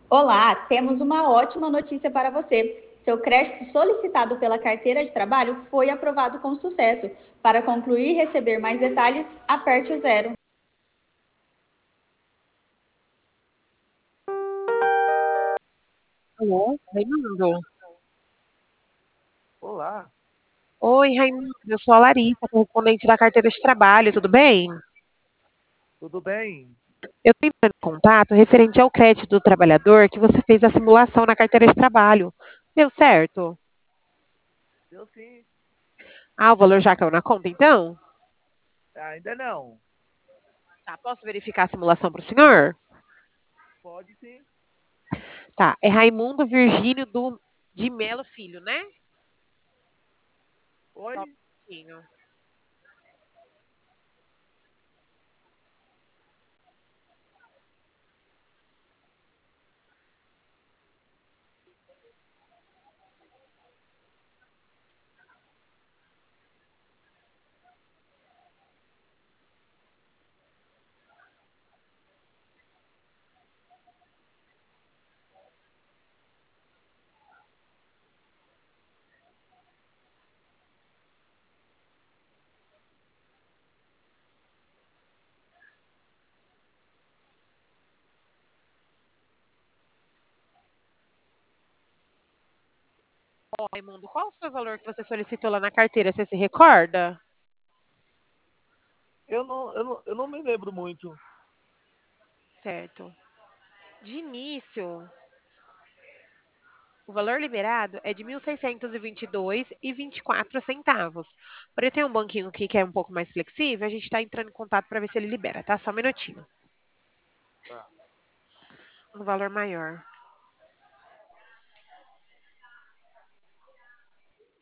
Olá, temos uma ótima notícia para você. Seu crédito solicitado pela carteira de trabalho foi aprovado com sucesso. Para concluir e receber mais detalhes, aperte o zero. Alô, Raimundo? Olá, Oi, Raimundo, eu sou a Larissa, correspondente da carteira de trabalho, tudo bem? tudo bem? Eu estou entrando em contato referente ao crédito do trabalhador que você fez a simulação na carteira de trabalho. Deu certo? Eu sim, Ah, o valor já caiu na conta, então? ainda não. Tá, posso verificar a simulação para o senhor? Pode sim. Tá, é Raimundo Virgínio de Melo Filho, né? Só um Oi? pouquinho. Ó, Raimundo, qual foi o valor que você solicitou lá na carteira? Você se recorda? Eu não me lembro muito. Certo. De início, o valor liberado é de 1.622,24 centavos. Porém, tem um banquinho aqui que é um pouco mais flexível, a gente está entrando em contato para ver se ele libera, tá? Só um minutinho. Tá. Um valor maior.